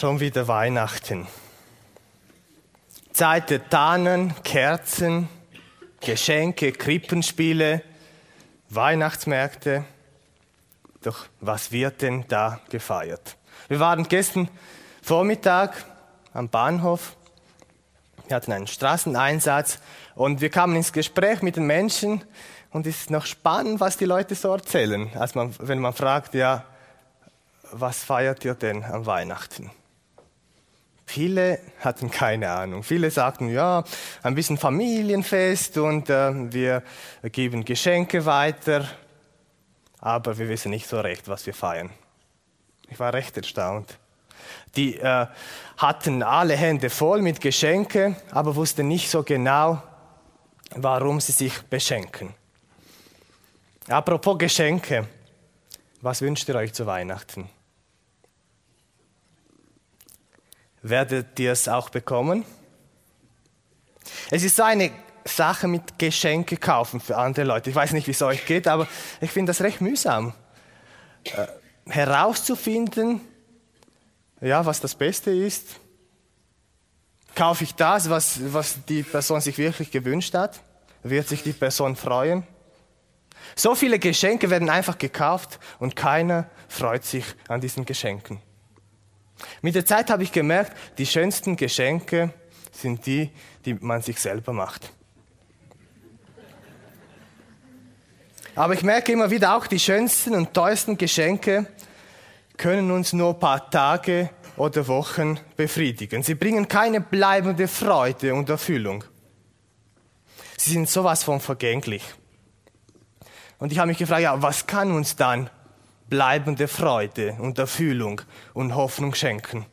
Schon wieder Weihnachten. Zeit der Tannen, Kerzen, Geschenke, Krippenspiele, Weihnachtsmärkte. Doch was wird denn da gefeiert? Wir waren gestern Vormittag am Bahnhof. Wir hatten einen Straßeneinsatz und wir kamen ins Gespräch mit den Menschen. Und es ist noch spannend, was die Leute so erzählen, wenn man fragt, ja, was feiert ihr denn an Weihnachten? Viele hatten keine Ahnung. Viele sagten, ja, ein bisschen Familienfest und wir geben Geschenke weiter, aber wir wissen nicht so recht, was wir feiern. Ich war recht erstaunt. Die hatten alle Hände voll mit Geschenke, aber wussten nicht so genau, warum sie sich beschenken. Apropos Geschenke, was wünscht ihr euch zu Weihnachten? Werdet ihr es auch bekommen? Es ist so eine Sache mit Geschenke kaufen für andere Leute. Ich weiß nicht, wie es euch geht, aber ich finde das recht mühsam. Herauszufinden, ja, was das Beste ist. Kaufe ich das, was die Person sich wirklich gewünscht hat? Wird sich die Person freuen? So viele Geschenke werden einfach gekauft und keiner freut sich an diesen Geschenken. Mit der Zeit habe ich gemerkt, die schönsten Geschenke sind die man sich selber macht. Aber ich merke immer wieder, auch die schönsten und teuersten Geschenke können uns nur ein paar Tage oder Wochen befriedigen. Sie bringen keine bleibende Freude und Erfüllung. Sie sind sowas von vergänglich. Und ich habe mich gefragt, ja, was kann uns dann bleibende Freude und Erfüllung und Hoffnung schenken?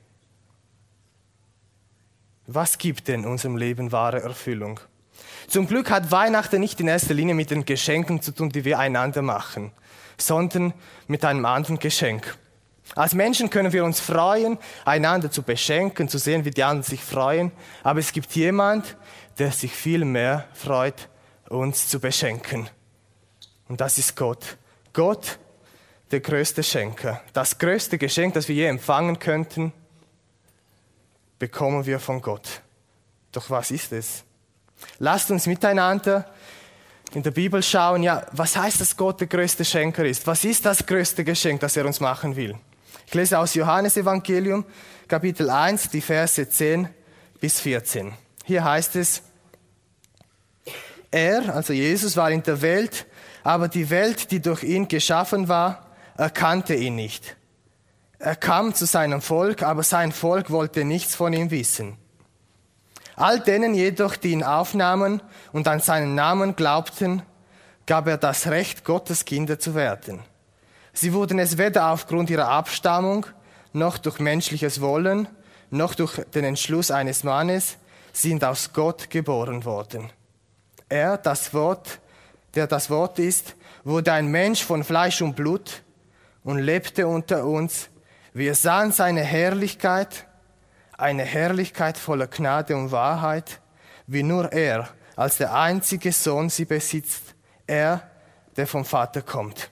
Was gibt denn unserem Leben wahre Erfüllung? Zum Glück hat Weihnachten nicht in erster Linie mit den Geschenken zu tun, die wir einander machen, sondern mit einem anderen Geschenk. Als Menschen können wir uns freuen, einander zu beschenken, zu sehen, wie die anderen sich freuen, aber es gibt jemand, der sich viel mehr freut, uns zu beschenken. Und das ist Gott. Gott, der größte Schenker. Das größte Geschenk, das wir je empfangen könnten, bekommen wir von Gott. Doch was ist es? Lasst uns miteinander in der Bibel schauen, ja, was heißt, dass Gott der größte Schenker ist? Was ist das größte Geschenk, das er uns machen will? Ich lese aus Johannesevangelium, Kapitel 1, die Verse 10 bis 14. Hier heißt es, er, also Jesus, war in der Welt, aber die Welt, die durch ihn geschaffen war, erkannte ihn nicht. Er kam zu seinem Volk, aber sein Volk wollte nichts von ihm wissen. All denen jedoch, die ihn aufnahmen und an seinen Namen glaubten, gab er das Recht, Gottes Kinder zu werden. Sie wurden es weder aufgrund ihrer Abstammung, noch durch menschliches Wollen, noch durch den Entschluss eines Mannes, sie sind aus Gott geboren worden. Er, das Wort, der das Wort ist, wurde ein Mensch von Fleisch und Blut und lebte unter uns. Wir sahen seine Herrlichkeit, eine Herrlichkeit voller Gnade und Wahrheit, wie nur er als der einzige Sohn sie besitzt, er, der vom Vater kommt.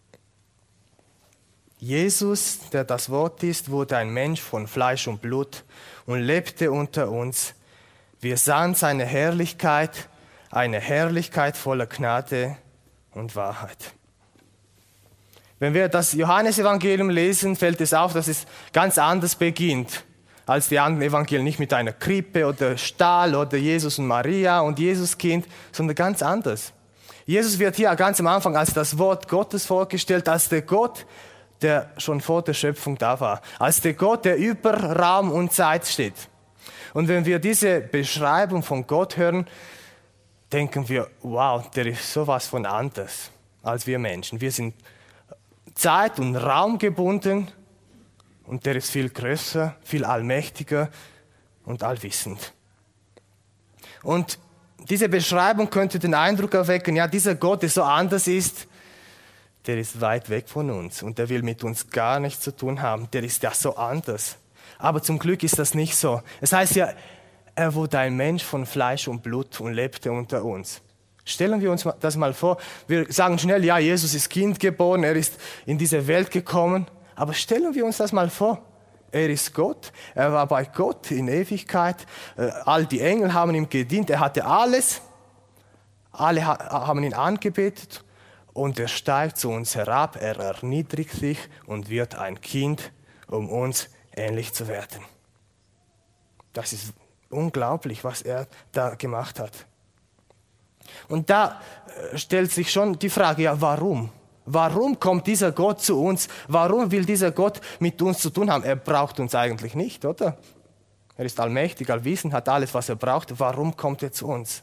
Jesus, der das Wort ist, wurde ein Mensch von Fleisch und Blut und lebte unter uns. Wir sahen seine Herrlichkeit, eine Herrlichkeit voller Gnade und Wahrheit. Wenn wir das Johannesevangelium lesen, fällt es auf, dass es ganz anders beginnt als die anderen Evangelien. Nicht mit einer Krippe oder Stall oder Jesus und Maria und Jesuskind, sondern ganz anders. Jesus wird hier ganz am Anfang als das Wort Gottes vorgestellt, als der Gott, der schon vor der Schöpfung da war. Als der Gott, der über Raum und Zeit steht. Und wenn wir diese Beschreibung von Gott hören, denken wir, wow, der ist sowas von anders als wir Menschen. Wir sind zeit- und raumgebunden und der ist viel größer, viel allmächtiger und allwissend. Und diese Beschreibung könnte den Eindruck erwecken, ja, dieser Gott, der so anders ist, der ist weit weg von uns und der will mit uns gar nichts zu tun haben. Der ist ja so anders. Aber zum Glück ist das nicht so. Es heißt ja, er wurde ein Mensch von Fleisch und Blut und lebte unter uns. Stellen wir uns das mal vor. Wir sagen schnell, ja, Jesus ist Kind geboren, er ist in diese Welt gekommen. Aber stellen wir uns das mal vor. Er ist Gott. Er war bei Gott in Ewigkeit. All die Engel haben ihm gedient. Er hatte alles. Alle haben ihn angebetet. Und er steigt zu uns herab. Er erniedrigt sich und wird ein Kind, um uns ähnlich zu werden. Das ist unglaublich, was er da gemacht hat. Und da stellt sich schon die Frage, ja, warum? Warum kommt dieser Gott zu uns? Warum will dieser Gott mit uns zu tun haben? Er braucht uns eigentlich nicht, oder? Er ist allmächtig, allwissend, hat alles, was er braucht. Warum kommt er zu uns?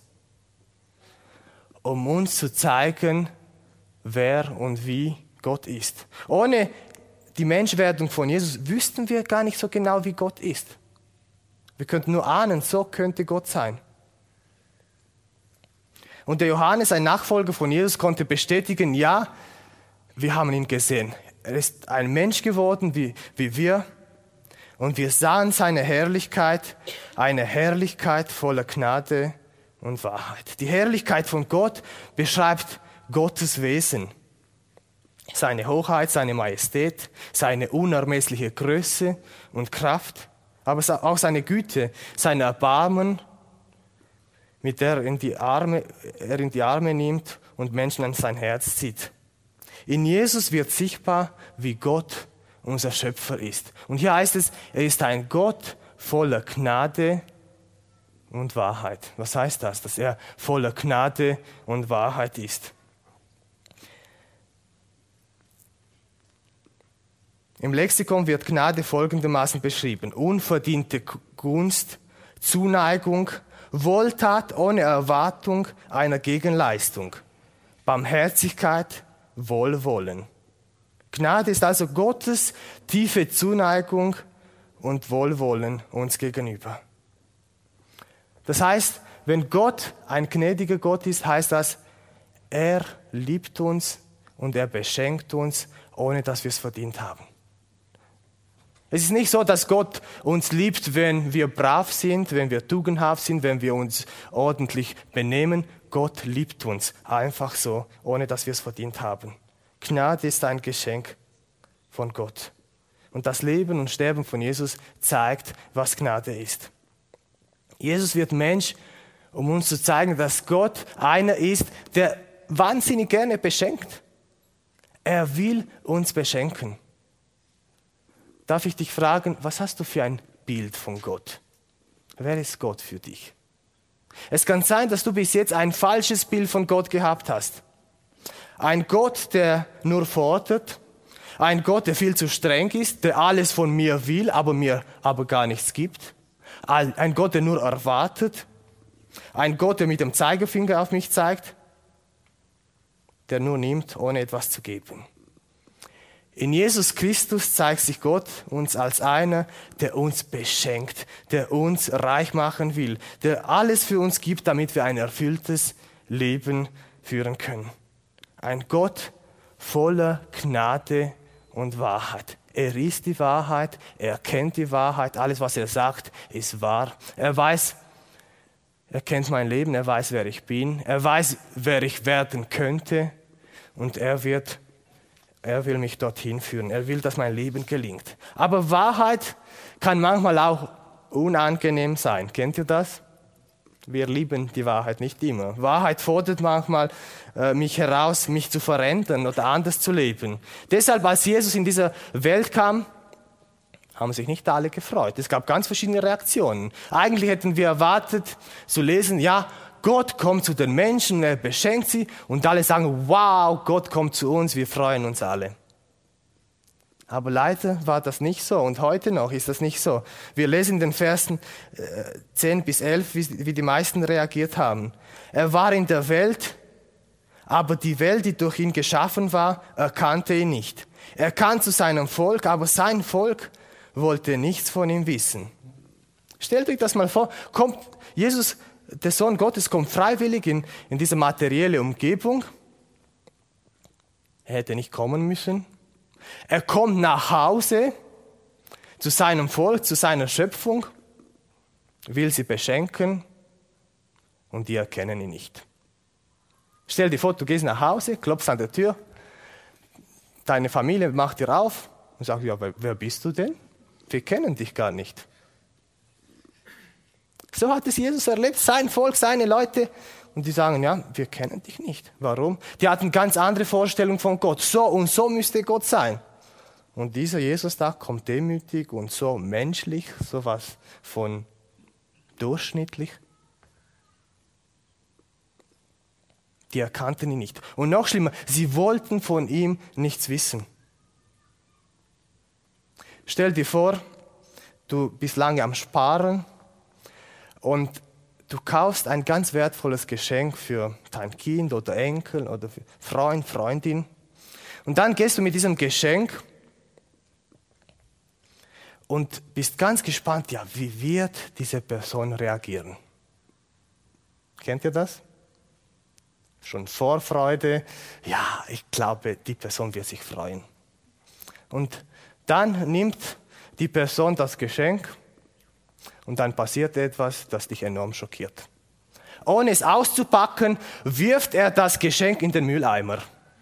Um uns zu zeigen, wer und wie Gott ist. Ohne die Menschwerdung von Jesus wüssten wir gar nicht so genau, wie Gott ist. Wir könnten nur ahnen, so könnte Gott sein. Und der Johannes, ein Nachfolger von Jesus, konnte bestätigen, ja, wir haben ihn gesehen. Er ist ein Mensch geworden wie wir. Und wir sahen seine Herrlichkeit, eine Herrlichkeit voller Gnade und Wahrheit. Die Herrlichkeit von Gott beschreibt Gottes Wesen. Seine Hoheit, seine Majestät, seine unermessliche Größe und Kraft, aber auch seine Güte, sein Erbarmen, mit der er in die Arme nimmt und Menschen an sein Herz zieht. In Jesus wird sichtbar, wie Gott unser Schöpfer ist. Und hier heißt es, er ist ein Gott voller Gnade und Wahrheit. Was heißt das? Dass er voller Gnade und Wahrheit ist. Im Lexikon wird Gnade folgendermaßen beschrieben: unverdiente Gunst, Zuneigung, Wohltat ohne Erwartung einer Gegenleistung, Barmherzigkeit, Wohlwollen. Gnade ist also Gottes tiefe Zuneigung und Wohlwollen uns gegenüber. Das heißt, wenn Gott ein gnädiger Gott ist, heißt das, er liebt uns und er beschenkt uns, ohne dass wir es verdient haben. Es ist nicht so, dass Gott uns liebt, wenn wir brav sind, wenn wir tugendhaft sind, wenn wir uns ordentlich benehmen. Gott liebt uns einfach so, ohne dass wir es verdient haben. Gnade ist ein Geschenk von Gott. Und das Leben und Sterben von Jesus zeigt, was Gnade ist. Jesus wird Mensch, um uns zu zeigen, dass Gott einer ist, der wahnsinnig gerne beschenkt. Er will uns beschenken. Darf ich dich fragen, was hast du für ein Bild von Gott? Wer ist Gott für dich? Es kann sein, dass du bis jetzt ein falsches Bild von Gott gehabt hast. Ein Gott, der nur fordert. Ein Gott, der viel zu streng ist, der alles von mir will, mir aber gar nichts gibt. Ein Gott, der nur erwartet. Ein Gott, der mit dem Zeigefinger auf mich zeigt. Der nur nimmt, ohne etwas zu geben. In Jesus Christus zeigt sich Gott uns als einer, der uns beschenkt, der uns reich machen will, der alles für uns gibt, damit wir ein erfülltes Leben führen können. Ein Gott voller Gnade und Wahrheit. Er ist die Wahrheit, er kennt die Wahrheit, alles was er sagt ist wahr. Er weiß, er kennt mein Leben, er weiß, wer ich bin, er weiß, wer ich werden könnte und er will mich dorthin führen. Er will, dass mein Leben gelingt. Aber Wahrheit kann manchmal auch unangenehm sein. Kennt ihr das? Wir lieben die Wahrheit nicht immer. Wahrheit fordert manchmal mich heraus, mich zu verändern oder anders zu leben. Deshalb, als Jesus in diese Welt kam, haben sich nicht alle gefreut. Es gab ganz verschiedene Reaktionen. Eigentlich hätten wir erwartet zu lesen, ja, Gott kommt zu den Menschen, er beschenkt sie und alle sagen, wow, Gott kommt zu uns, wir freuen uns alle. Aber leider war das nicht so und heute noch ist das nicht so. Wir lesen in den Versen 10 bis 11, wie die meisten reagiert haben. Er war in der Welt, aber die Welt, die durch ihn geschaffen war, erkannte ihn nicht. Er kam zu seinem Volk, aber sein Volk wollte nichts von ihm wissen. Stellt euch das mal vor, kommt Jesus, der Sohn Gottes, kommt freiwillig in diese materielle Umgebung. Er hätte nicht kommen müssen. Er kommt nach Hause zu seinem Volk, zu seiner Schöpfung, will sie beschenken und die erkennen ihn nicht. Stell dir vor, du gehst nach Hause, klopfst an der Tür, deine Familie macht dir auf und sagt, ja, wer bist du denn? wir kennen dich gar nicht. So hat es Jesus erlebt, sein Volk, seine Leute. Und die sagen, ja, wir kennen dich nicht. Warum? Die hatten ganz andere Vorstellungen von Gott. So und so müsste Gott sein. Und dieser Jesus da kommt demütig und so menschlich, sowas von durchschnittlich. Die erkannten ihn nicht. Und noch schlimmer, sie wollten von ihm nichts wissen. Stell dir vor, du bist lange am Sparen und du kaufst ein ganz wertvolles Geschenk für dein Kind oder Enkel oder für Freund, Freundin. Und dann gehst du mit diesem Geschenk und bist ganz gespannt, ja, wie wird diese Person reagieren? Kennt ihr das? Schon Vorfreude, ja, ich glaube, die Person wird sich freuen. Und dann nimmt die Person das Geschenk und dann passiert etwas, das dich enorm schockiert. Ohne es auszupacken, wirft er das Geschenk in den Mülleimer.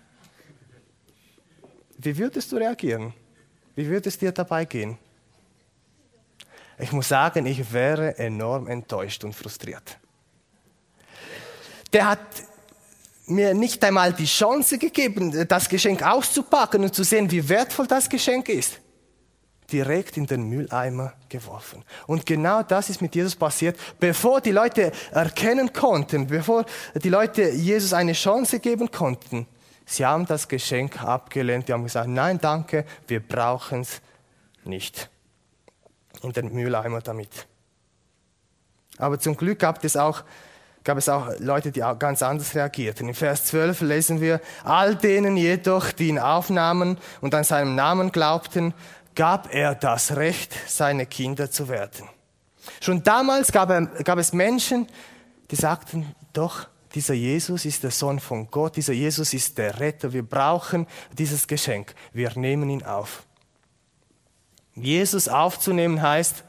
Wie würdest du reagieren? Wie würde es dir dabei gehen? Ich muss sagen, ich wäre enorm enttäuscht und frustriert. Der hat mir nicht einmal die Chance gegeben, das Geschenk auszupacken und zu sehen, wie wertvoll das Geschenk ist. Direkt in den Mülleimer geworfen. Und genau das ist mit Jesus passiert, bevor die Leute erkennen konnten, bevor die Leute Jesus eine Chance geben konnten. Sie haben das Geschenk abgelehnt, die haben gesagt, nein, danke, wir brauchen es nicht. In den Mülleimer damit. Aber zum Glück gab es auch Leute, die auch ganz anders reagierten. In Vers 12 lesen wir, all denen jedoch, die ihn aufnahmen und an seinem Namen glaubten, gab er das Recht, seine Kinder zu werden. Schon damals gab es Menschen, die sagten, doch, dieser Jesus ist der Sohn von Gott, dieser Jesus ist der Retter, wir brauchen dieses Geschenk, wir nehmen ihn auf. Jesus aufzunehmen heißt,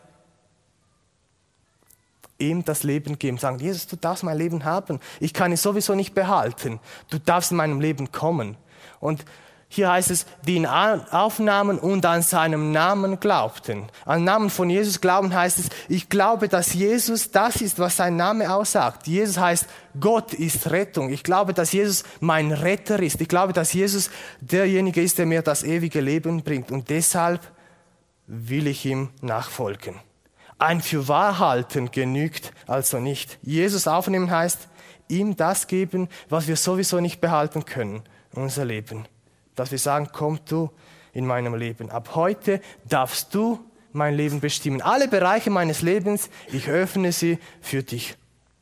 ihm das Leben geben. Sagen, Jesus, du darfst mein Leben haben. Ich kann es sowieso nicht behalten. Du darfst in meinem Leben kommen. Und hier heißt es, die ihn aufnahmen und an seinem Namen glaubten. An den Namen von Jesus glauben heißt es, ich glaube, dass Jesus das ist, was sein Name aussagt. Jesus heißt, Gott ist Rettung. Ich glaube, dass Jesus mein Retter ist. Ich glaube, dass Jesus derjenige ist, der mir das ewige Leben bringt. Und deshalb will ich ihm nachfolgen. Ein Fürwahrhalten genügt also nicht. Jesus aufnehmen heißt, ihm das geben, was wir sowieso nicht behalten können, unser Leben. Dass wir sagen, komm du in meinem Leben. Ab heute darfst du mein Leben bestimmen. Alle Bereiche meines Lebens, ich öffne sie für dich.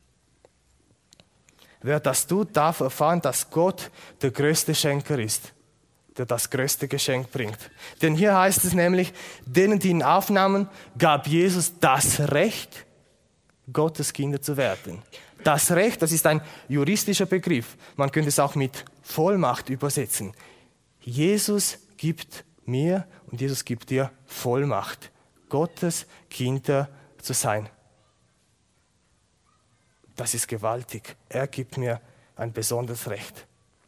Wer das tut, darf erfahren, dass Gott der größte Schenker ist, der das größte Geschenk bringt. Denn hier heißt es nämlich, denen, die ihn aufnahmen, gab Jesus das Recht, Gottes Kinder zu werden. Das Recht, das ist ein juristischer Begriff. Man könnte es auch mit Vollmacht übersetzen. Jesus gibt mir und Jesus gibt dir Vollmacht, Gottes Kinder zu sein. Das ist gewaltig. Er gibt mir ein besonderes Recht.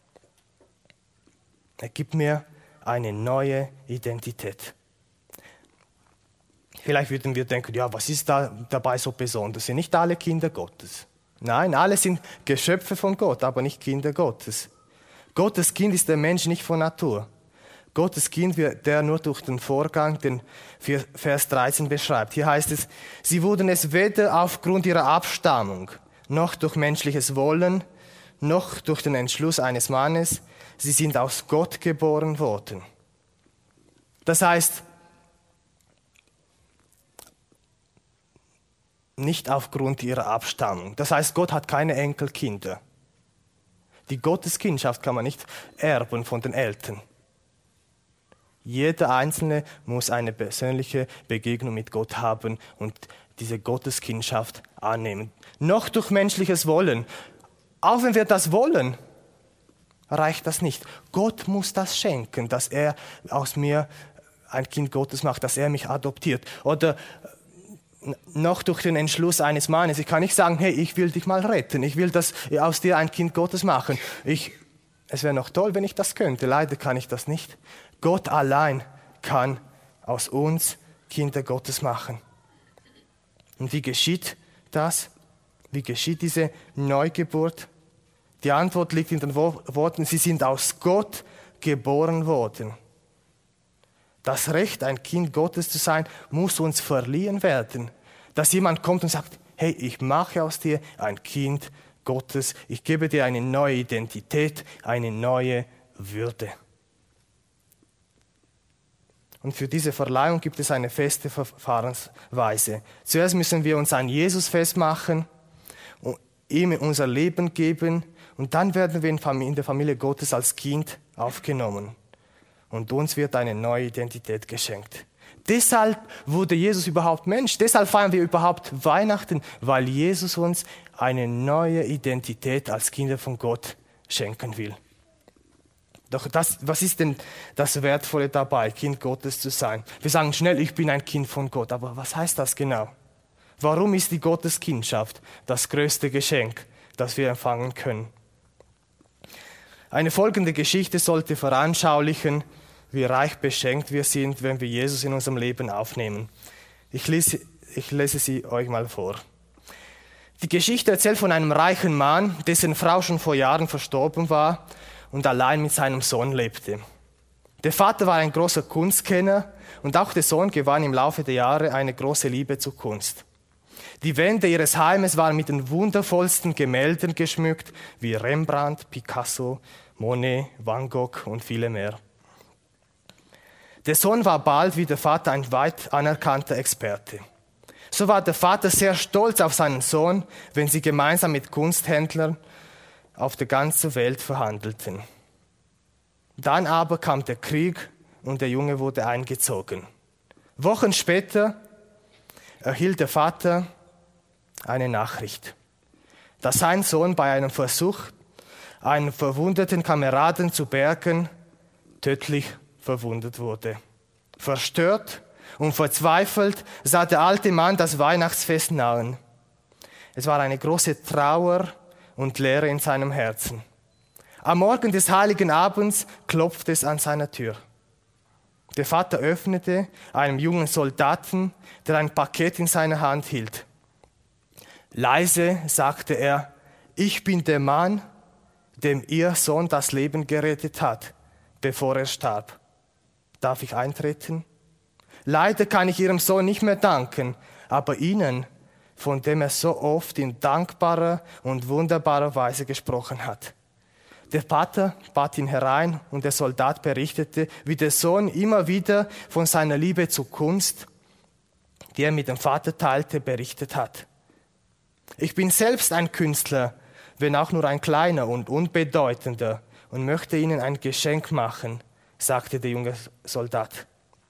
Er gibt mir eine neue Identität. Vielleicht würden wir denken, ja, was ist da dabei so besonders? Sind nicht alle Kinder Gottes? Nein, alle sind Geschöpfe von Gott, aber nicht Kinder Gottes. Gottes Kind ist der Mensch nicht von Natur. Gottes Kind wird der nur durch den Vorgang, den Vers 13 beschreibt. Hier heißt es, sie wurden es weder aufgrund ihrer Abstammung, noch durch menschliches Wollen, noch durch den Entschluss eines Mannes. Sie sind aus Gott geboren worden. Das heißt, nicht aufgrund ihrer Abstammung. Das heißt, Gott hat keine Enkelkinder. Die Gotteskindschaft kann man nicht erben von den Eltern. Jeder Einzelne muss eine persönliche Begegnung mit Gott haben und diese Gotteskindschaft annehmen. Noch durch menschliches Wollen. Auch wenn wir das wollen, reicht das nicht. Gott muss das schenken, dass er aus mir ein Kind Gottes macht, dass er mich adoptiert. Oder noch durch den Entschluss eines Mannes. Ich kann nicht sagen, hey, ich will dich mal retten. Ich will aus dir ein Kind Gottes machen. Es wäre noch toll, wenn ich das könnte. Leider kann ich das nicht. Gott allein kann aus uns Kinder Gottes machen. Und wie geschieht das? Wie geschieht diese Neugeburt? Die Antwort liegt in den Worten, sie sind aus Gott geboren worden. Das Recht, ein Kind Gottes zu sein, muss uns verliehen werden. Dass jemand kommt und sagt, hey, ich mache aus dir ein Kind Gottes, ich gebe dir eine neue Identität, eine neue Würde. Und für diese Verleihung gibt es eine feste Verfahrensweise. Zuerst müssen wir uns an Jesus festmachen, ihm unser Leben geben und dann werden wir in der Familie Gottes als Kind aufgenommen. Und uns wird eine neue Identität geschenkt. Deshalb wurde Jesus überhaupt Mensch. Deshalb feiern wir überhaupt Weihnachten, weil Jesus uns eine neue Identität als Kinder von Gott schenken will. Doch was ist denn das Wertvolle dabei, Kind Gottes zu sein? Wir sagen schnell, ich bin ein Kind von Gott. Aber was heißt das genau? Warum ist die Gotteskindschaft das größte Geschenk, das wir empfangen können? Eine folgende Geschichte sollte veranschaulichen, wie reich beschenkt wir sind, wenn wir Jesus in unserem Leben aufnehmen. Ich lese sie euch mal vor. Die Geschichte erzählt von einem reichen Mann, dessen Frau schon vor Jahren verstorben war und allein mit seinem Sohn lebte. Der Vater war ein großer Kunstkenner und auch der Sohn gewann im Laufe der Jahre eine große Liebe zur Kunst. Die Wände ihres Heimes waren mit den wundervollsten Gemälden geschmückt, wie Rembrandt, Picasso, Monet, Van Gogh und viele mehr. Der Sohn war bald wie der Vater ein weit anerkannter Experte. So war der Vater sehr stolz auf seinen Sohn, wenn sie gemeinsam mit Kunsthändlern auf der ganzen Welt verhandelten. Dann aber kam der Krieg und der Junge wurde eingezogen. Wochen später erhielt der Vater eine Nachricht, dass sein Sohn bei einem Versuch, einen verwundeten Kameraden zu bergen, tödlich verwundet wurde. Verstört und verzweifelt sah der alte Mann das Weihnachtsfest nahen. Es war eine große Trauer und Leere in seinem Herzen. Am Morgen des heiligen Abends klopfte es an seiner Tür. Der Vater öffnete einem jungen Soldaten, der ein Paket in seiner Hand hielt. Leise sagte er, ich bin der Mann, dem Ihr Sohn das Leben gerettet hat, bevor er starb. Darf ich eintreten? Leider kann ich Ihrem Sohn nicht mehr danken, aber Ihnen, von dem er so oft in dankbarer und wunderbarer Weise gesprochen hat. Der Vater bat ihn herein und der Soldat berichtete, wie der Sohn immer wieder von seiner Liebe zur Kunst, die er mit dem Vater teilte, berichtet hat. Ich bin selbst ein Künstler, wenn auch nur ein kleiner und unbedeutender, und möchte Ihnen ein Geschenk machen, sagte der junge Soldat.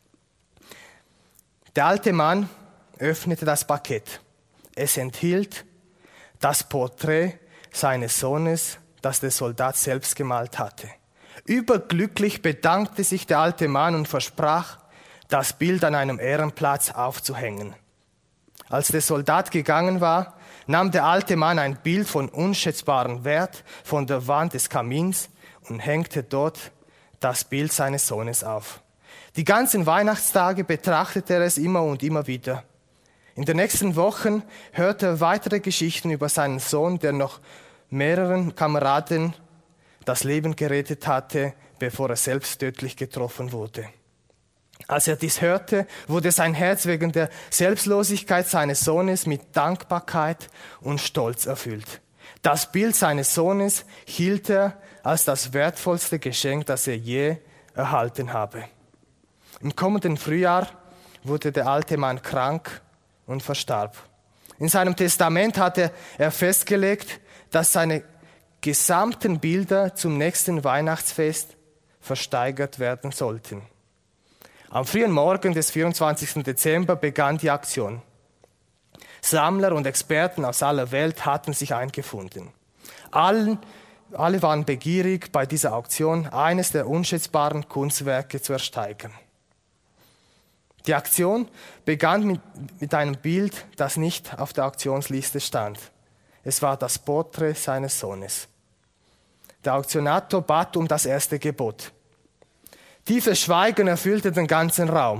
Der alte Mann öffnete das Paket. Es enthielt das Porträt seines Sohnes, das der Soldat selbst gemalt hatte. Überglücklich bedankte sich der alte Mann und versprach, das Bild an einem Ehrenplatz aufzuhängen. Als der Soldat gegangen war, nahm der alte Mann ein Bild von unschätzbarem Wert von der Wand des Kamins und hängte dort das Bild seines Sohnes auf. Die ganzen Weihnachtstage betrachtete er es immer und immer wieder. In den nächsten Wochen hörte er weitere Geschichten über seinen Sohn, der noch mehreren Kameraden das Leben gerettet hatte, bevor er selbst tödlich getroffen wurde. Als er dies hörte, wurde sein Herz wegen der Selbstlosigkeit seines Sohnes mit Dankbarkeit und Stolz erfüllt. Das Bild seines Sohnes hielt er als das wertvollste Geschenk, das er je erhalten habe. Im kommenden Frühjahr wurde der alte Mann krank und verstarb. In seinem Testament hatte er festgelegt, dass seine gesamten Bilder zum nächsten Weihnachtsfest versteigert werden sollten. Am frühen Morgen des 24. Dezember begann die Aktion. Sammler und Experten aus aller Welt hatten sich eingefunden. Alle waren begierig, bei dieser Auktion eines der unschätzbaren Kunstwerke zu ersteigern. Die Aktion begann mit einem Bild, das nicht auf der Auktionsliste stand. Es war das Porträt seines Sohnes. Der Auktionator bat um das erste Gebot. Tiefes Schweigen erfüllte den ganzen Raum.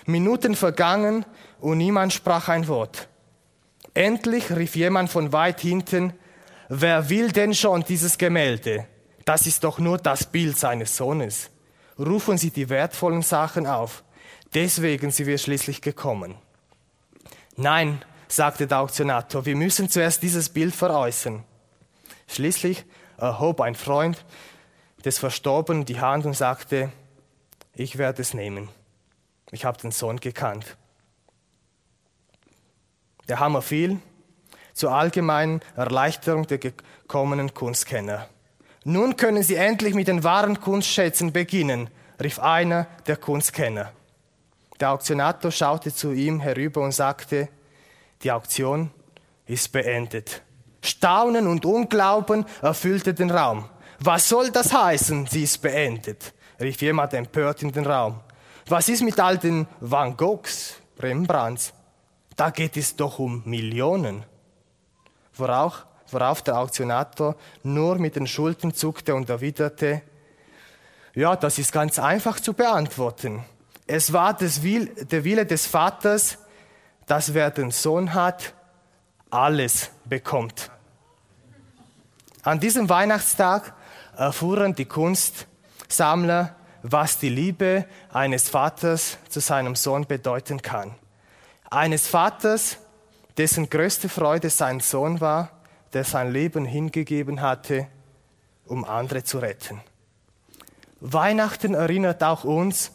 Minuten vergangen und niemand sprach ein Wort. Endlich rief jemand von weit hinten: Wer will denn schon dieses Gemälde? Das ist doch nur das Bild seines Sohnes. Rufen Sie die wertvollen Sachen auf. Deswegen sind wir schließlich gekommen. Nein, sagte der Auktionator, wir müssen zuerst dieses Bild veräußern. Schließlich erhob ein Freund des Verstorbenen die Hand und sagte: Ich werde es nehmen. Ich habe den Sohn gekannt. Der Hammer fiel zur allgemeinen Erleichterung der gekommenen Kunstkenner. Nun können Sie endlich mit den wahren Kunstschätzen beginnen, rief einer der Kunstkenner. Der Auktionator schaute zu ihm herüber und sagte: Die Auktion ist beendet. Staunen und Unglauben erfüllte den Raum. Was soll das heißen, sie ist beendet? Rief jemand empört in den Raum. Was ist mit all den Van Goghs, Rembrandts? Da geht es doch um Millionen. Worauf der Auktionator nur mit den Schultern zuckte und erwiderte: Ja, das ist ganz einfach zu beantworten. Es war der Wille des Vaters, dass wer den Sohn hat, alles bekommt. An diesem Weihnachtstag erfuhren die Kunstsammler, was die Liebe eines Vaters zu seinem Sohn bedeuten kann. Eines Vaters, dessen größte Freude sein Sohn war, der sein Leben hingegeben hatte, um andere zu retten. Weihnachten erinnert auch uns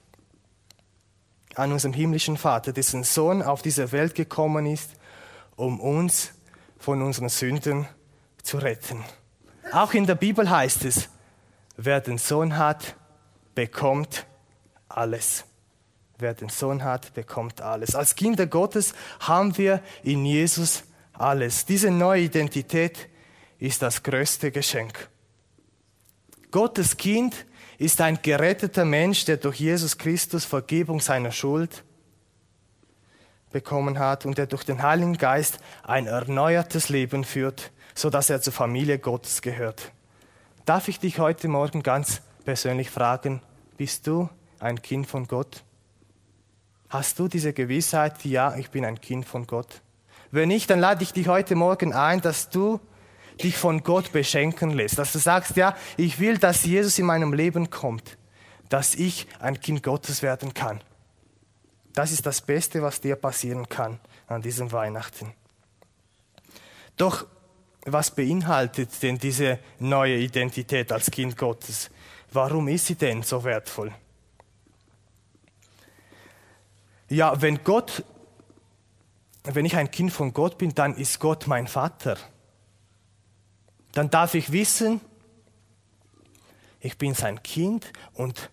an unseren himmlischen Vater, dessen Sohn auf diese Welt gekommen ist, um uns von unseren Sünden zu retten. Auch in der Bibel heißt es: Wer den Sohn hat, bekommt alles. Wer den Sohn hat, bekommt alles. Als Kinder Gottes haben wir in Jesus alles. Diese neue Identität ist das größte Geschenk. Gottes Kind ist ein geretteter Mensch, der durch Jesus Christus Vergebung seiner Schuld bekommen hat und der durch den Heiligen Geist ein erneuertes Leben führt, sodass er zur Familie Gottes gehört. Darf ich dich heute Morgen ganz persönlich fragen: Bist du ein Kind von Gott? Hast du diese Gewissheit, ja, ich bin ein Kind von Gott? Wenn nicht, dann lade ich dich heute Morgen ein, dass du dich von Gott beschenken lässt. Dass du sagst: Ja, ich will, dass Jesus in meinem Leben kommt, dass ich ein Kind Gottes werden kann. Das ist das Beste, was dir passieren kann an diesem Weihnachten. Doch was beinhaltet denn diese neue Identität als Kind Gottes? Warum ist sie denn so wertvoll? Ja, wenn ich ein Kind von Gott bin, dann ist Gott mein Vater. Dann darf ich wissen, ich bin sein Kind und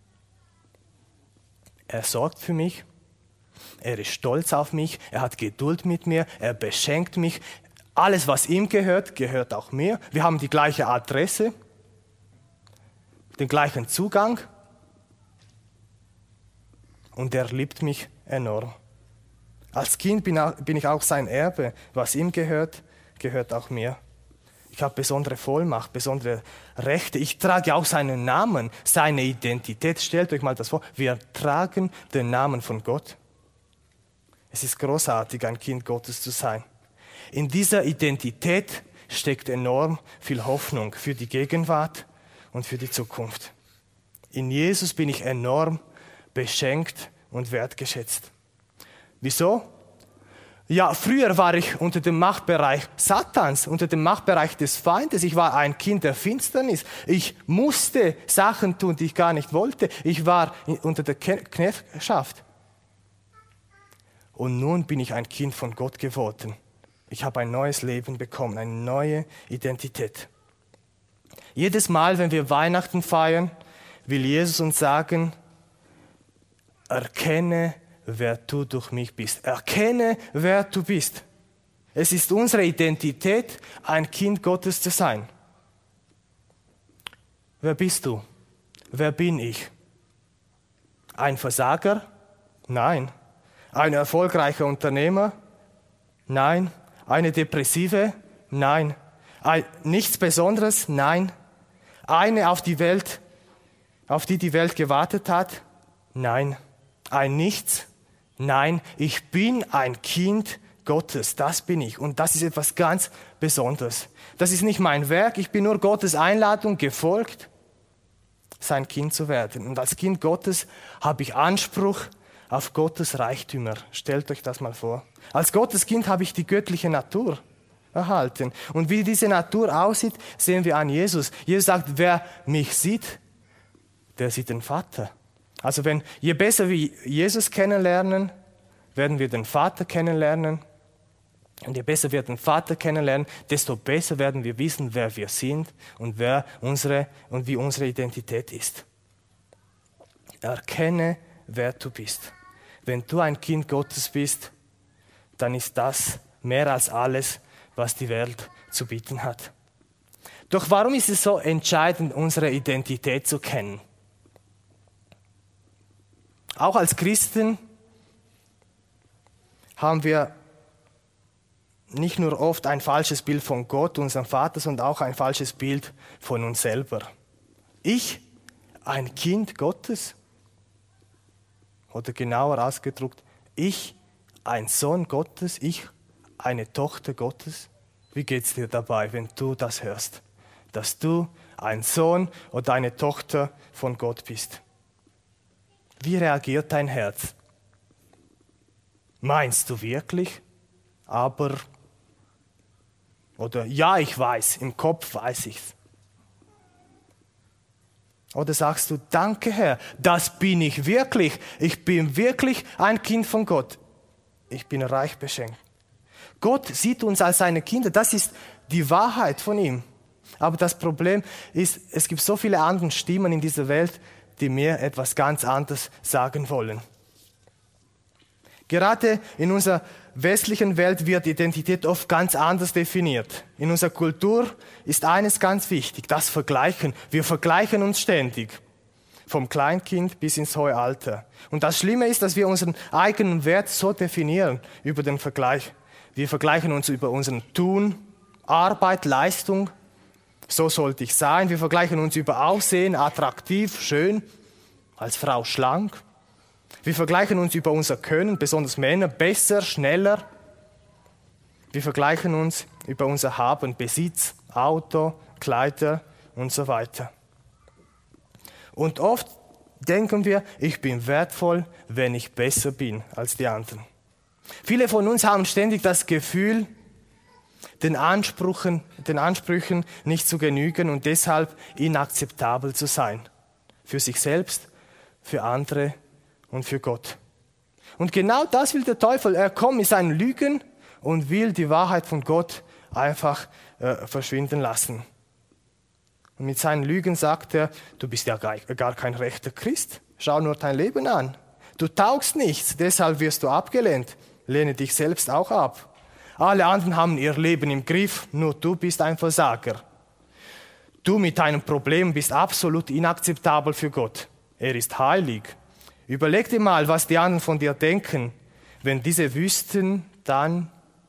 er sorgt für mich, er ist stolz auf mich, er hat Geduld mit mir, er beschenkt mich. Alles, was ihm gehört, gehört auch mir. Wir haben die gleiche Adresse, den gleichen Zugang und er liebt mich enorm. Als Kind bin ich auch sein Erbe. Was ihm gehört, gehört auch mir. Ich habe besondere Vollmacht, besondere Rechte. Ich trage auch seinen Namen, seine Identität. Stellt euch mal das vor, wir tragen den Namen von Gott. Es ist großartig, ein Kind Gottes zu sein. In dieser Identität steckt enorm viel Hoffnung für die Gegenwart und für die Zukunft. In Jesus bin ich enorm beschenkt und wertgeschätzt. Wieso? Ja, früher war ich unter dem Machtbereich Satans, unter dem Machtbereich des Feindes. Ich war ein Kind der Finsternis. Ich musste Sachen tun, die ich gar nicht wollte. Ich war unter der Knechtschaft. Und nun bin ich ein Kind von Gott geworden. Ich habe ein neues Leben bekommen, eine neue Identität. Jedes Mal, wenn wir Weihnachten feiern, will Jesus uns sagen: Erkenne, wer du durch mich bist. Erkenne, wer du bist. Es ist unsere Identität, ein Kind Gottes zu sein. Wer bist du? Wer bin ich? Ein Versager? Nein. Ein erfolgreicher Unternehmer? Nein. Eine Depressive? Nein. Nichts Besonderes? Nein. Eine auf die die Welt gewartet hat? Nein. ein Nichts. Nein, ich bin ein Kind Gottes, das bin ich. Und das ist etwas ganz Besonderes. Das ist nicht mein Werk, ich bin nur Gottes Einladung gefolgt, sein Kind zu werden. Und als Kind Gottes habe ich Anspruch auf Gottes Reichtümer. Stellt euch das mal vor. Als Gottes Kind habe ich die göttliche Natur erhalten. Und wie diese Natur aussieht, sehen wir an Jesus. Jesus sagt, wer mich sieht, der sieht den Vater. Also je besser wir Jesus kennenlernen, werden wir den Vater kennenlernen. Und je besser wir den Vater kennenlernen, desto besser werden wir wissen, wer wir sind und wie unsere Identität ist. Erkenne, wer du bist. Wenn du ein Kind Gottes bist, dann ist das mehr als alles, was die Welt zu bieten hat. Doch warum ist es so entscheidend, unsere Identität zu kennen? Auch als Christen haben wir nicht nur oft ein falsches Bild von Gott, unserem Vater, sondern auch ein falsches Bild von uns selber. Ich, ein Kind Gottes? Oder genauer ausgedrückt, ich, ein Sohn Gottes, ich, eine Tochter Gottes? Wie geht es dir dabei, wenn du das hörst? Dass du ein Sohn oder eine Tochter von Gott bist? Wie reagiert dein Herz? Meinst du wirklich? Aber, oder ja, ich weiß, im Kopf weiß ich's. Oder sagst du, danke Herr, das bin ich wirklich. Ich bin wirklich ein Kind von Gott. Ich bin reich beschenkt. Gott sieht uns als seine Kinder. Das ist die Wahrheit von ihm. Aber das Problem ist, es gibt so viele andere Stimmen in dieser Welt, die mir etwas ganz anderes sagen wollen. Gerade in unserer westlichen Welt wird Identität oft ganz anders definiert. In unserer Kultur ist eines ganz wichtig, das Vergleichen. Wir vergleichen uns ständig, vom Kleinkind bis ins hohe Alter. Und das Schlimme ist, dass wir unseren eigenen Wert so definieren über den Vergleich. Wir vergleichen uns über unseren Tun, Arbeit, Leistung. So sollte ich sein. Wir vergleichen uns über Aussehen, attraktiv, schön, als Frau schlank. Wir vergleichen uns über unser Können, besonders Männer, besser, schneller. Wir vergleichen uns über unser Haben, Besitz, Auto, Kleider und so weiter. Und oft denken wir, ich bin wertvoll, wenn ich besser bin als die anderen. Viele von uns haben ständig das Gefühl, den Ansprüchen nicht zu genügen und deshalb inakzeptabel zu sein. Für sich selbst, für andere und für Gott. Und genau das will der Teufel. Er kommt mit seinen Lügen und will die Wahrheit von Gott einfach verschwinden lassen. Und mit seinen Lügen sagt er, du bist ja gar kein rechter Christ. Schau nur dein Leben an. Du taugst nichts, deshalb wirst du abgelehnt. Lehne dich selbst auch ab. Alle anderen haben ihr Leben im Griff, nur du bist ein Versager. Du mit deinem Problem bist absolut inakzeptabel für Gott. Er ist heilig. Überleg dir mal, was die anderen von dir denken. Wenn diese wüssten, dann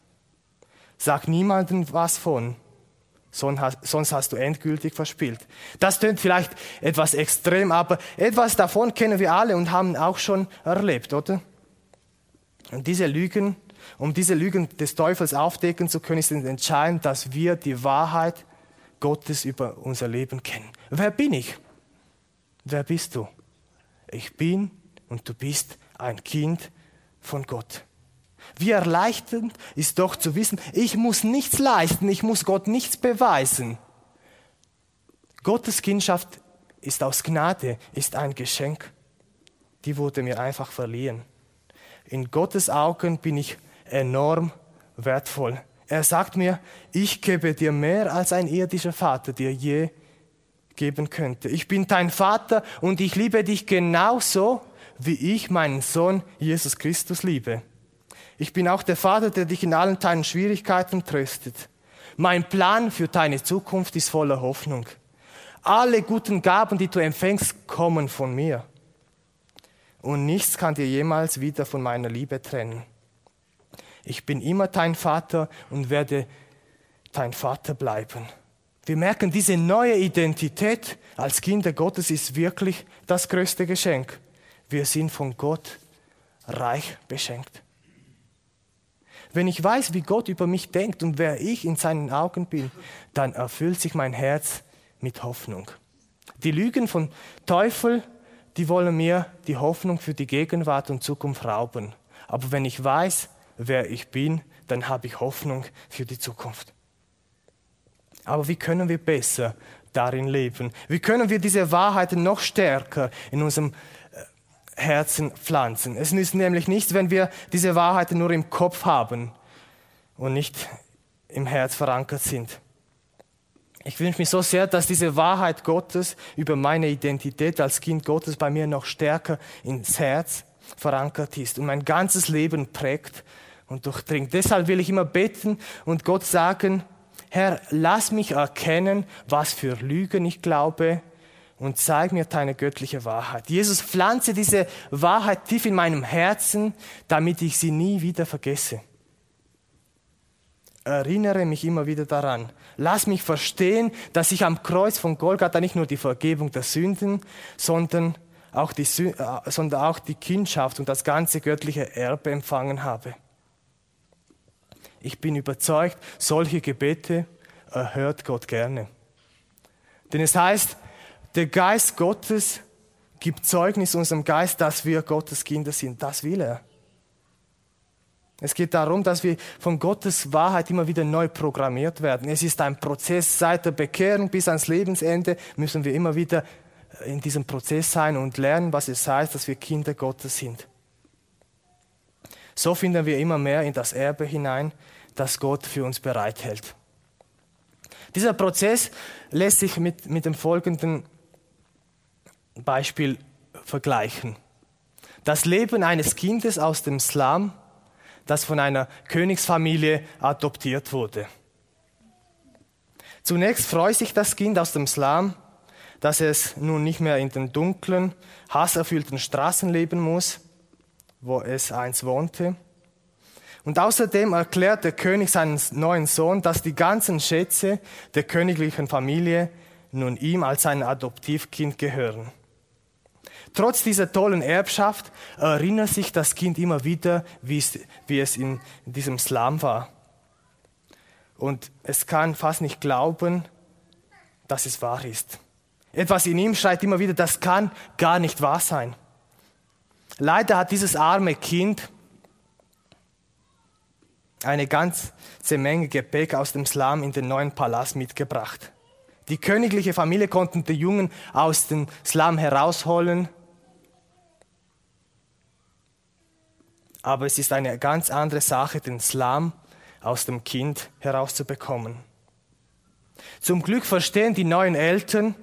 sag niemandem was von. Sonst hast du endgültig verspielt. Das klingt vielleicht etwas extrem, aber etwas davon kennen wir alle und haben auch schon erlebt, oder? Und um diese Lügen des Teufels aufdecken zu können, ist es entscheidend, dass wir die Wahrheit Gottes über unser Leben kennen. Wer bin ich? Wer bist du? Ich bin und du bist ein Kind von Gott. Wie erleichternd ist doch zu wissen, ich muss nichts leisten, ich muss Gott nichts beweisen. Gottes Kindschaft ist aus Gnade, ist ein Geschenk. Die wurde mir einfach verliehen. In Gottes Augen bin ich enorm wertvoll. Er sagt mir, ich gebe dir mehr, als ein irdischer Vater dir je geben könnte. Ich bin dein Vater und ich liebe dich genauso, wie ich meinen Sohn Jesus Christus liebe. Ich bin auch der Vater, der dich in allen deinen Schwierigkeiten tröstet. Mein Plan für deine Zukunft ist voller Hoffnung. Alle guten Gaben, die du empfängst, kommen von mir. Und nichts kann dir jemals wieder von meiner Liebe trennen. Ich bin immer dein Vater und werde dein Vater bleiben. Wir merken, diese neue Identität als Kinder Gottes ist wirklich das größte Geschenk. Wir sind von Gott reich beschenkt. Wenn ich weiß, wie Gott über mich denkt und wer ich in seinen Augen bin, dann erfüllt sich mein Herz mit Hoffnung. Die Lügen von Teufel, die wollen mir die Hoffnung für die Gegenwart und Zukunft rauben. Aber wenn ich weiß, wer ich bin, dann habe ich Hoffnung für die Zukunft. Aber wie können wir besser darin leben? Wie können wir diese Wahrheiten noch stärker in unserem Herzen pflanzen? Es nützt nämlich nichts, wenn wir diese Wahrheiten nur im Kopf haben und nicht im Herz verankert sind. Ich wünsche mir so sehr, dass diese Wahrheit Gottes über meine Identität als Kind Gottes bei mir noch stärker ins Herz verankert ist und mein ganzes Leben prägt und durchdringt. Deshalb will ich immer beten und Gott sagen: Herr, lass mich erkennen, was für Lügen ich glaube, und zeig mir deine göttliche Wahrheit. Jesus, pflanze diese Wahrheit tief in meinem Herzen, damit ich sie nie wieder vergesse. Erinnere mich immer wieder daran. Lass mich verstehen, dass ich am Kreuz von Golgatha nicht nur die Vergebung der Sünden, sondern auch die Kindschaft und das ganze göttliche Erbe empfangen habe. Ich bin überzeugt, solche Gebete erhört Gott gerne. Denn es heißt, der Geist Gottes gibt Zeugnis unserem Geist, dass wir Gottes Kinder sind. Das will er. Es geht darum, dass wir von Gottes Wahrheit immer wieder neu programmiert werden. Es ist ein Prozess. Seit der Bekehrung bis ans Lebensende müssen wir immer wieder in diesem Prozess sein und lernen, was es heißt, dass wir Kinder Gottes sind. So finden wir immer mehr in das Erbe hinein, das Gott für uns bereithält. Dieser Prozess lässt sich mit dem folgenden Beispiel vergleichen. Das Leben eines Kindes aus dem Slum, das von einer Königsfamilie adoptiert wurde. Zunächst freut sich das Kind aus dem Slum, dass es nun nicht mehr in den dunklen, hasserfüllten Straßen leben muss, wo es einst wohnte. Und außerdem erklärt der König seinen neuen Sohn, dass die ganzen Schätze der königlichen Familie nun ihm als sein Adoptivkind gehören. Trotz dieser tollen Erbschaft erinnert sich das Kind immer wieder, wie es in diesem Slum war. Und es kann fast nicht glauben, dass es wahr ist. Etwas in ihm schreit immer wieder, das kann gar nicht wahr sein. Leider hat dieses arme Kind eine ganze Menge Gepäck aus dem Slum in den neuen Palast mitgebracht. Die königliche Familie konnte den Jungen aus dem Slum herausholen. Aber es ist eine ganz andere Sache, den Slum aus dem Kind herauszubekommen. Zum Glück verstehen die neuen Eltern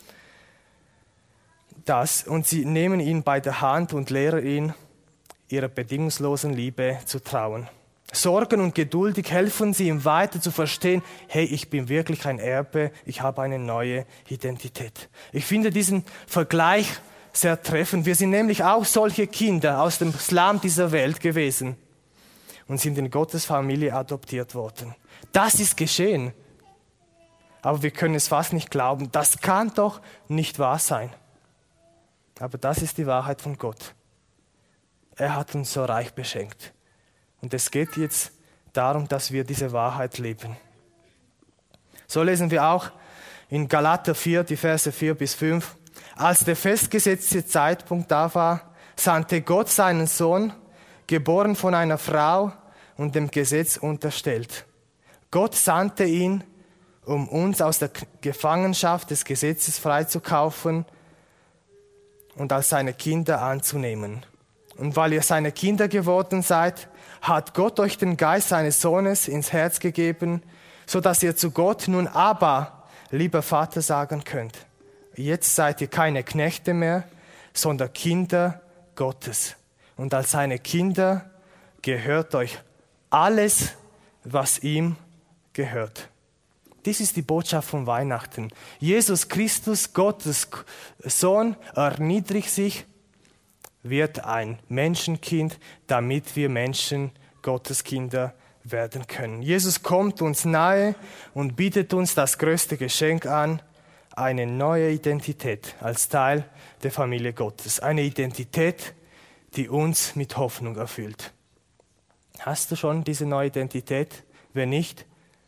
das und sie nehmen ihn bei der Hand und lehren ihn, ihrer bedingungslosen Liebe zu trauen. Sorgen und geduldig helfen sie ihm weiter zu verstehen, hey, ich bin wirklich ein Erbe, ich habe eine neue Identität. Ich finde diesen Vergleich sehr treffend. Wir sind nämlich auch solche Kinder aus dem Slum dieser Welt gewesen und sind in Gottes Familie adoptiert worden. Das ist geschehen. Aber wir können es fast nicht glauben. Das kann doch nicht wahr sein. Aber das ist die Wahrheit von Gott. Er hat uns so reich beschenkt. Und es geht jetzt darum, dass wir diese Wahrheit leben. So lesen wir auch in Galater 4, die Verse 4 bis 5. Als der festgesetzte Zeitpunkt da war, sandte Gott seinen Sohn, geboren von einer Frau und dem Gesetz unterstellt. Gott sandte ihn, um uns aus der Gefangenschaft des Gesetzes freizukaufen und als seine Kinder anzunehmen. Und weil ihr seine Kinder geworden seid, hat Gott euch den Geist seines Sohnes ins Herz gegeben, so dass ihr zu Gott nun Abba, lieber Vater, sagen könnt. Jetzt seid ihr keine Knechte mehr, sondern Kinder Gottes. Und als seine Kinder gehört euch alles, was ihm gehört. Dies ist die Botschaft von Weihnachten. Jesus Christus, Gottes Sohn, erniedrigt sich, wird ein Menschenkind, damit wir Menschen Gottes Kinder werden können. Jesus kommt uns nahe und bietet uns das größte Geschenk an, eine neue Identität als Teil der Familie Gottes. Eine Identität, die uns mit Hoffnung erfüllt. Hast du schon diese neue Identität? Wenn nicht,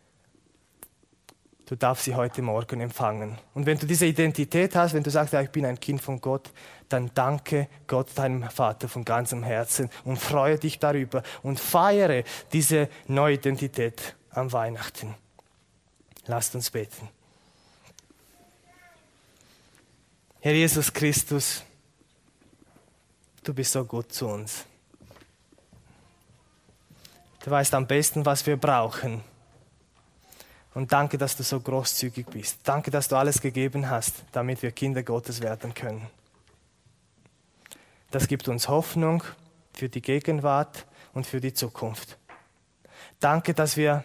du darfst sie heute Morgen empfangen. Und wenn du diese Identität hast, wenn du sagst, ja, ich bin ein Kind von Gott, dann danke Gott, deinem Vater, von ganzem Herzen und freue dich darüber und feiere diese neue Identität am Weihnachten. Lasst uns beten. Herr Jesus Christus, du bist so gut zu uns. Du weißt am besten, was wir brauchen. Und danke, dass du so großzügig bist. Danke, dass du alles gegeben hast, damit wir Kinder Gottes werden können. Das gibt uns Hoffnung für die Gegenwart und für die Zukunft. Danke, dass wir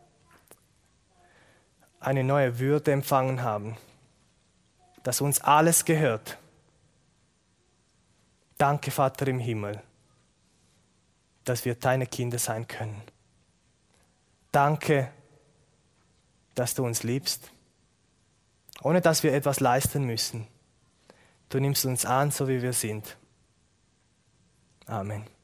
eine neue Würde empfangen haben, dass uns alles gehört. Danke, Vater im Himmel, dass wir deine Kinder sein können. Danke, dass du uns liebst, ohne dass wir etwas leisten müssen. Du nimmst uns an, so wie wir sind. Amen.